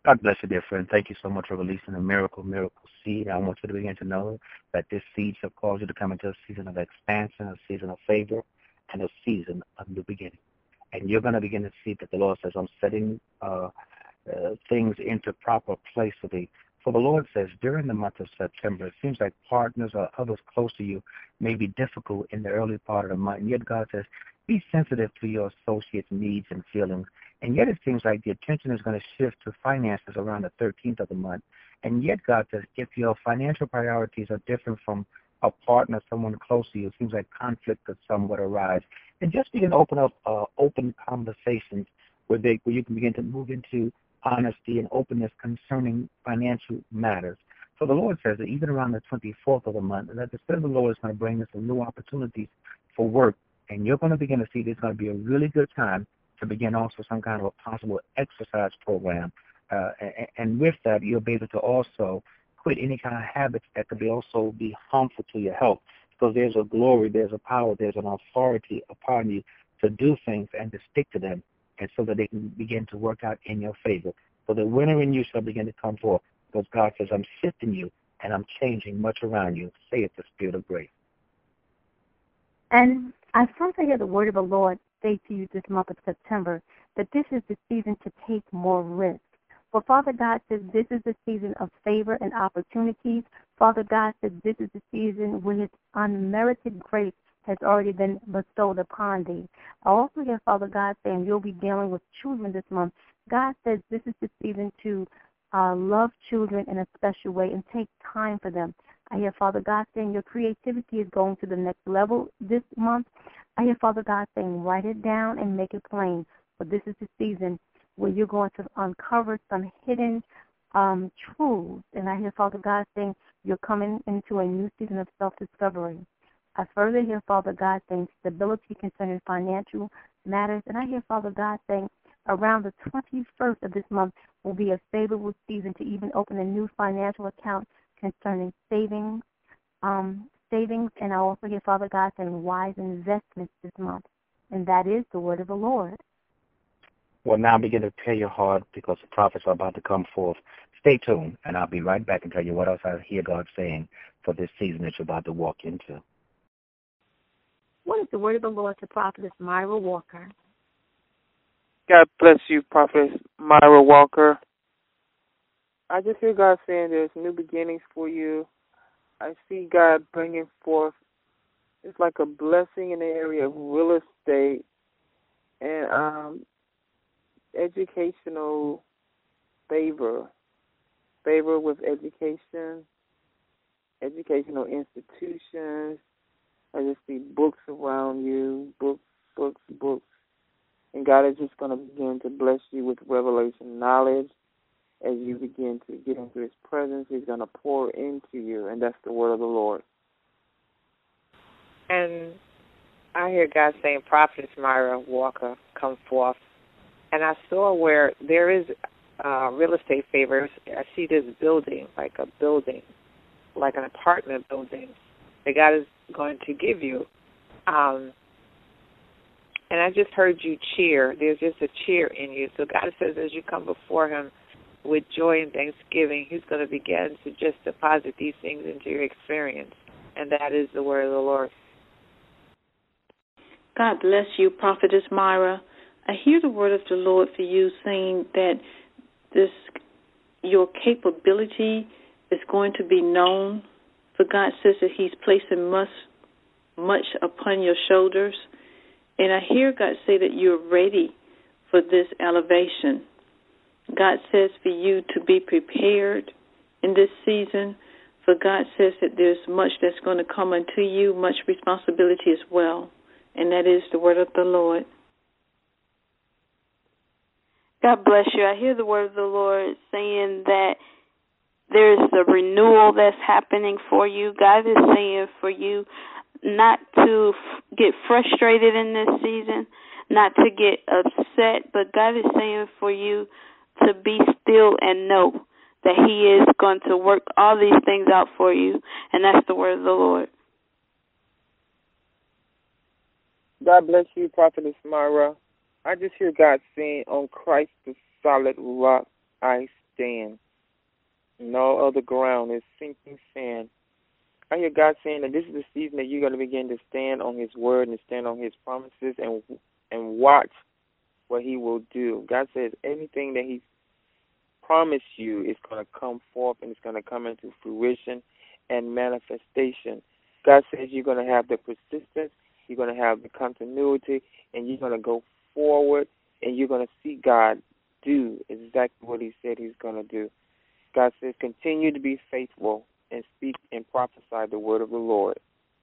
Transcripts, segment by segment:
God bless you, dear friend. Thank you so much for releasing a miracle seed. I want you to begin to know that this seed shall cause you to come into a season of expansion, a season of favor, and a season of new beginning. And you're going to begin to see that the Lord says, I'm setting things into proper place for thee. For the Lord says, during the month of September, it seems like partners or others close to you may be difficult in the early part of the month. And yet God says, be sensitive to your associates' needs and feelings. And yet it seems like the attention is going to shift to finances around the 13th of the month. And yet God says, if your financial priorities are different from a partner, someone close to you, it seems like conflict could somewhat arise. And just begin to open up open conversations where you can begin to move into honesty and openness concerning financial matters. So the Lord says that even around the 24th of the month, that the Spirit of the Lord is going to bring us some new opportunities for work. And you're going to begin to see there's going to be a really good time to begin also some kind of a possible exercise program. And with that, you'll be able to also quit any kind of habits that could also be harmful to your health. Because there's a glory, there's a power, there's an authority upon you to do things and to stick to them, and so that they can begin to work out in your favor. So the winner in you shall begin to come forth, because God says, I'm sifting you and I'm changing much around you, saith the Spirit of grace. And I first hear the word of the Lord say to you this month of September that this is the season to take more risk. For Father God says this is the season of favor and opportunities. Father God says this is the season when His unmerited grace has already been bestowed upon thee. I also hear Father God saying you'll be dealing with children this month. God says this is the season to love children in a special way and take time for them. I hear Father God saying your creativity is going to the next level this month. I hear Father God saying write it down and make it plain. But this is the season where you're going to uncover some hidden truths. And I hear Father God saying you're coming into a new season of self-discovery. I further hear Father God saying stability concerning financial matters. And I hear Father God saying around the 21st of this month will be a favorable season to even open a new financial account concerning savings. And I also hear Father God saying wise investments this month. And that is the word of the Lord. Well, now begin to prepare your heart because the prophets are about to come forth. Stay tuned, and I'll be right back and tell you what else I hear God saying for this season that you're about to walk into. What is the word of the Lord to Prophetess Myra Walker? God bless you, Prophetess Myra Walker. I just hear God saying there's new beginnings for you. I see God bringing forth, it's like a blessing in the area of real estate and educational favor with education, educational institutions. I just see books around you, books. And God is just going to begin to bless you with revelation knowledge. As you begin to get into His presence, He's going to pour into you, and that's the word of the Lord. And I hear God saying, Prophetess Myra Walker, come forth. And I saw where there is real estate favors. I see this building, like an apartment building that God is going to give you. And I just heard you cheer. There's just a cheer in you. So God says as you come before Him with joy and thanksgiving, He's going to begin to just deposit these things into your experience. And that is the word of the Lord. God bless you, Prophetess Myra. I hear the word of the Lord for you saying that your capability is going to be known. For God says that He's placing much upon your shoulders. And I hear God say that you're ready for this elevation. God says for you to be prepared in this season. For God says that there's much that's going to come unto you, much responsibility as well. And that is the word of the Lord. God bless you. I hear the word of the Lord saying that there's a renewal that's happening for you. God is saying for you not to get frustrated in this season, not to get upset, but God is saying for you to be still and know that He is going to work all these things out for you, and that's the word of the Lord. God bless you, Prophetess Myra. I just hear God saying, on Christ the solid rock I stand. No other ground is sinking sand. I hear God saying that this is the season that you're going to begin to stand on His word and stand on His promises and watch what He will do. God says everything that He's promised you is going to come forth and it's going to come into fruition and manifestation. God says you're going to have the persistence, you're going to have the continuity, and you're going to go forward, and you're going to see God do exactly what He said He's going to do. God says continue to be faithful and speak and prophesy the word of the Lord.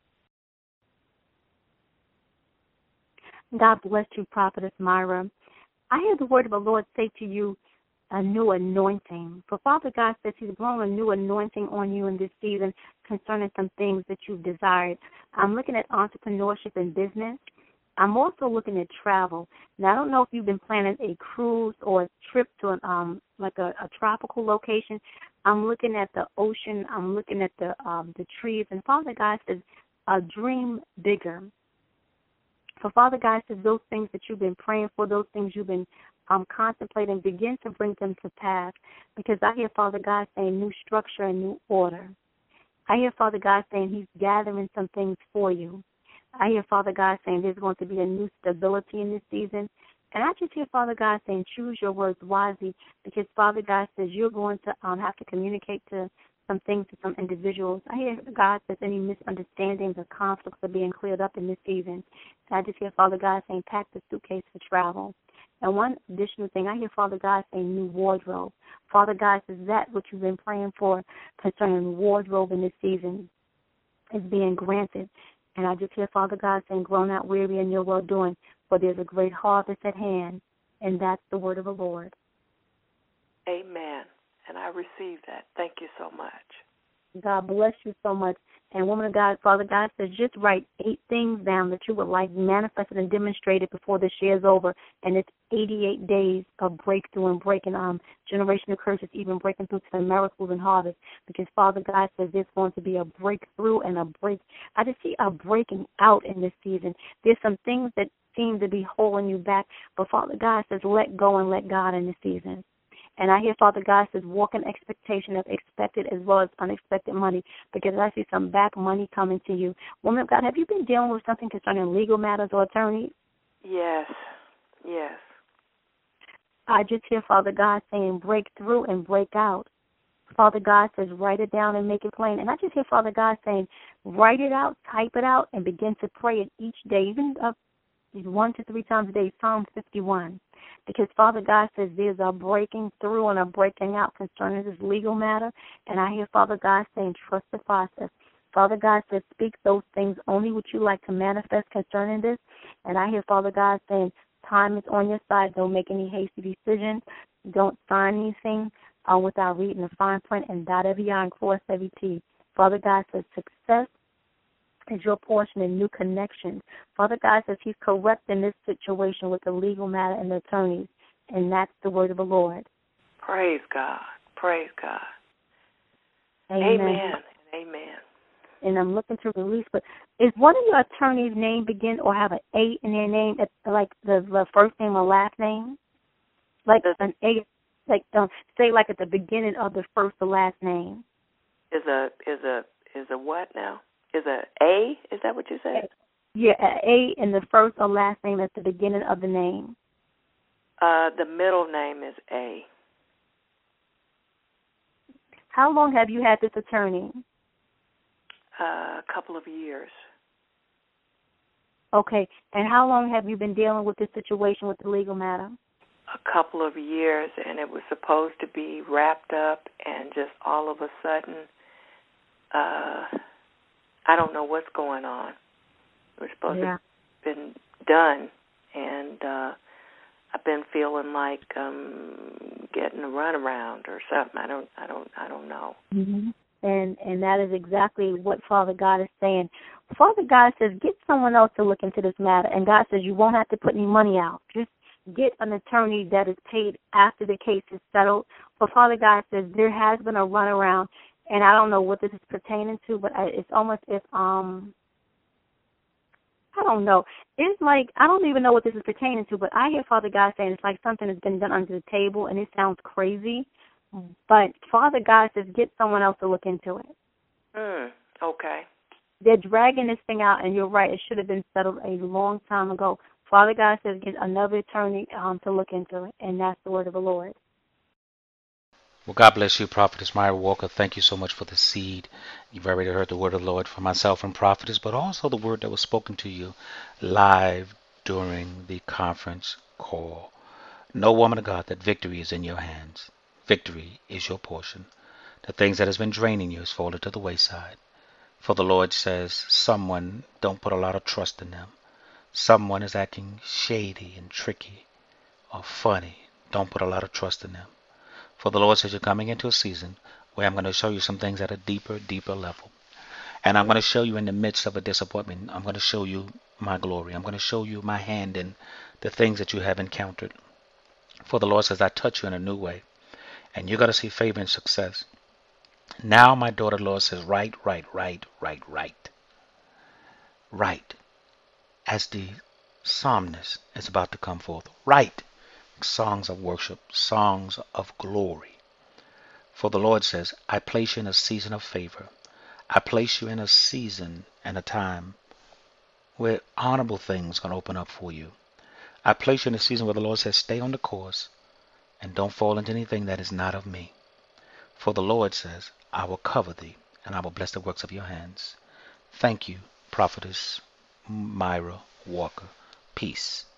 God bless you, Prophetess Myra. I hear the word of the Lord say to you, a new anointing. For Father God says He's blowing a new anointing on you in this season concerning some things that you've desired. I'm looking at entrepreneurship and business. I'm also looking at travel. Now, I don't know if you've been planning a cruise or a trip to a tropical location. I'm looking at the ocean. I'm looking at the trees. And Father God says, dream bigger. For Father God says those things that you've been praying for, those things you've been contemplating, begin to bring them to pass. Because I hear Father God saying new structure and new order. I hear Father God saying He's gathering some things for you. I hear Father God saying there's going to be a new stability in this season. And I just hear Father God saying choose your words wisely, because Father God says you're going to have to communicate to some things to some individuals. I hear God says any misunderstandings or conflicts are being cleared up in this season. And I just hear Father God saying pack the suitcase for travel. And one additional thing, I hear Father God saying new wardrobe. Father God says that what you've been praying for concerning wardrobe in this season is being granted. And I just hear Father God saying, grow not weary in your well-doing, for there's a great harvest at hand, and that's the word of the Lord. Amen. And I receive that. Thank you so much. God bless you so much. And woman of God, Father God says, just write 8 things down that you would like manifested and demonstrated before this year is over. And it's 88 days of breakthrough and breaking generational curses, even breaking through to the miracles and harvest. Because Father God says there's going to be a breakthrough and I just see a breaking out in this season. There's some things that seem to be holding you back, but Father God says let go and let God in this season. And I hear Father God says walk in expectation of expected as well as unexpected money, because I see some back money coming to you. Woman of God, have you been dealing with something concerning legal matters or attorneys? Yes. I just hear Father God saying break through and break out. Father God says write it down and make it plain. And I just hear Father God saying write it out, type it out, and begin to pray it each day, even 1 to 3 times a day, Psalm 51. Because Father God says there's a breaking through and a breaking out concerning this legal matter. And I hear Father God saying trust the process. Father God says speak those things only which you like to manifest concerning this. And I hear Father God saying time is on your side. Don't make any hasty decisions. Don't sign anything without reading the fine print and dot every I and cross every T. Father God says success is your portion in new connections. Father God says He's correcting this situation with the legal matter and the attorneys, and that's the word of the Lord. Praise God. Praise God. Amen. Amen. And I'm looking to release, but is one of your attorneys' name begin or have an A in their name, like the first name or last name? Like an A, like say like at the beginning of the first or last name. Is a what now? Is a A? Is that what you said? Yeah, an A in the first or last name at the beginning of the name. The middle name is A. How long have you had this attorney? A couple of years. Okay, and how long have you been dealing with this situation with the legal matter? A couple of years, and it was supposed to be wrapped up, and just all of a sudden, I don't know what's going on. It was supposed to have been done, and I've been feeling like getting a runaround or something. I don't know. Mm-hmm. And that is exactly what Father God is saying. Father God says, get someone else to look into this matter, and God says you won't have to put any money out. Just get an attorney that is paid after the case is settled. But Father God says there has been a runaround, and I don't know what this is pertaining to, but it's almost if, I don't know. It's like, I don't even know what this is pertaining to, but I hear Father God saying it's like something has been done under the table, and it sounds crazy, But Father God says, get someone else to look into it. Okay. They're dragging this thing out, and you're right. It should have been settled a long time ago. Father God says, get another attorney to look into it, and that's the word of the Lord. Well, God bless you, Prophetess Myra Walker. Thank you so much for the seed. You've already heard the word of the Lord for myself and Prophetess, but also the word that was spoken to you live during the conference call. Know, woman of God, that victory is in your hands. Victory is your portion. The things that has been draining you has fallen to the wayside. For the Lord says, someone don't put a lot of trust in them. Someone is acting shady and tricky or funny. Don't put a lot of trust in them. For the Lord says you're coming into a season where I'm going to show you some things at a deeper level. And I'm going to show you in the midst of a disappointment. I'm going to show you my glory. I'm going to show you my hand in the things that you have encountered. For the Lord says I touch you in a new way. And you're going to see favor and success. Now my daughter, Lord says, right. As the psalmist is about to come forth. Write songs of worship, songs of glory. For the Lord says, I place you in a season of favor. I place you in a season and a time where honorable things are going to open up for you. I place you in a season where the Lord says, stay on the course and don't fall into anything that is not of me. For the Lord says, I will cover thee and I will bless the works of your hands. Thank you, Prophetess Myra Walker. Peace.